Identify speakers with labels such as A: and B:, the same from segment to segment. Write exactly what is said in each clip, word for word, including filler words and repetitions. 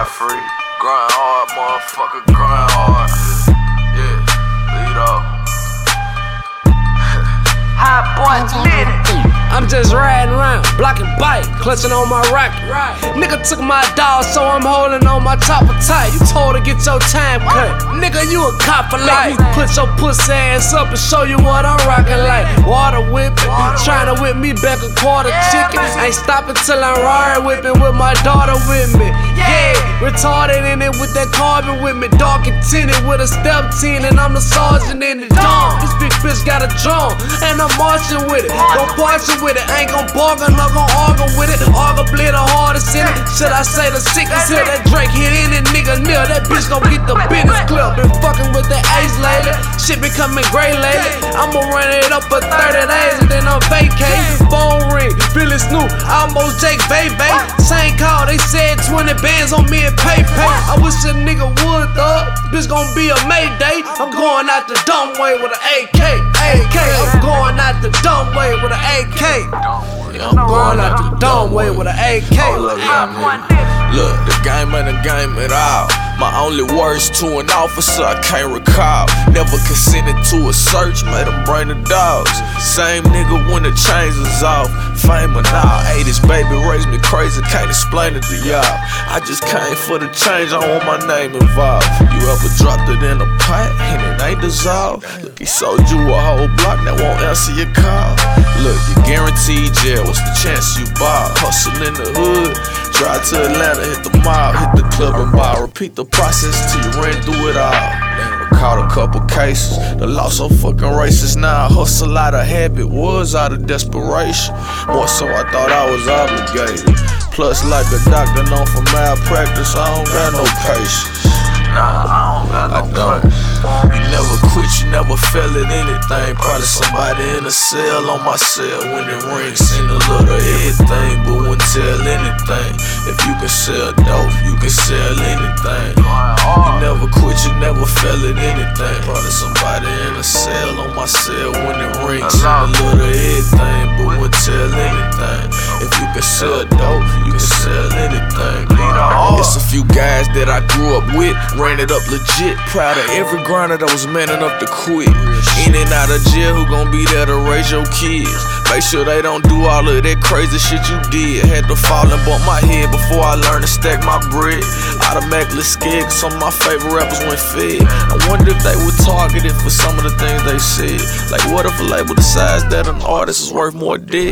A: free. Grind hard, motherfucker, grind hard. Yeah, lead off.
B: Hot boys lit it.
C: I'm just riding around, blocking bike, clutching on my rocket. Right. Nigga took my dog, so I'm holding on my chopper tight. You told to get your time cut. Nigga, you a cop for life. Put your pussy ass up and show you what I'm rocking like. Water whipping, trying to whip me back a quarter chicken. Ain't stopping till I'm ride whipping with my daughter with me. Yeah, retarded in it with that carbon with me. Dark and tinted with a step ten, and I'm the sergeant in the dawn. This big bitch got a drum, and I'm marching with it. Don't marching with it, ain't gon' bargain, not gon' argue with it. Arguably the hardest in it. Should I say the sickest here? That Drake hit any nigga near. That bitch gon' get the business clip. Been fucking with the ace lately. Shit becoming gray lately. I'ma run it up for thirty days and then I'm vacate. Phone ring, Billy Snoop, almost Jake Baby. Same call, they said twenty bands on me and pay pay. I wish a nigga would though. Bitch gon' be a Mayday. I'm going out the dumb way with an A K. A K. I'm going out the dumb way with an A K. Yeah, I'm going out the dumb way with an A K.
A: Look, look, the game ain't a game at all. My only words to an officer, I can't recall. Never consented to a search, made them bring the dogs. Same nigga when the chains was off. Fame or not, hey, this baby raised me crazy, can't explain it to y'all. I just came for the change, I want my name involved. You ever dropped it in a pot and it ain't dissolved? Look, he sold you a whole block that won't answer your call. Look, you guaranteed jail, what's the chance you ball? Hustle in the hood, drive to Atlanta, hit the mall, hit the club and buy. Repeat the process till you ran through it all. Caught a couple cases, the law so fucking racist. Now I hustle out of habit, was out of desperation. More so I thought I was obligated. Plus like a doctor known for malpractice, I don't got no patience. Nah, I don't got no I don't. You never quit, you never fell at anything. Probably somebody in a cell on my cell when it rings. Seen a little everything, but wouldn't tell anything. If you can sell dope, you can sell anything. You never quit, you never fell at anything. Probably somebody in a cell on my cell when it rings. Seen a little everything, but wouldn't tell anything. If you can sell dope, you can sell anything. It's a few guys that I grew up with, ran it up legit. Proud of every grinder that was man enough to quit. In and out of jail, who gon' be there to raise your kids? Make sure they don't do all of that crazy shit you did. Had to fall and bump my head before I learned to stack my bread. Automatically scared cause some of my favorite rappers went fed. I wonder if they were targeted for some of the things they said. Like what if a label decides that an artist is worth more dead?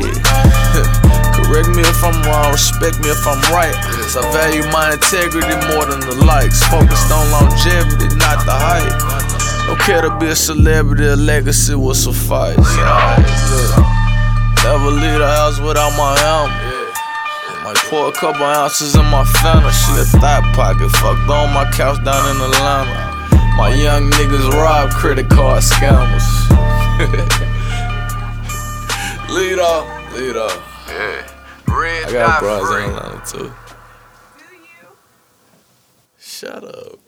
A: Correct me if I'm wrong, respect me if I'm right. Cause I value my integrity more than the likes. Focused on longevity, not the hype. Don't care to be a celebrity, a legacy will suffice. Yeah. Never leave the house without my helmet. Might pour a couple ounces in my Fanta. She a thigh pocket, fucked on my couch down in Atlanta. My young niggas rob credit card scammers. Lead off, lead off.
B: Yeah. Red
A: I got
B: dot
A: bras
B: free.
A: in Atlanta too. Shut up.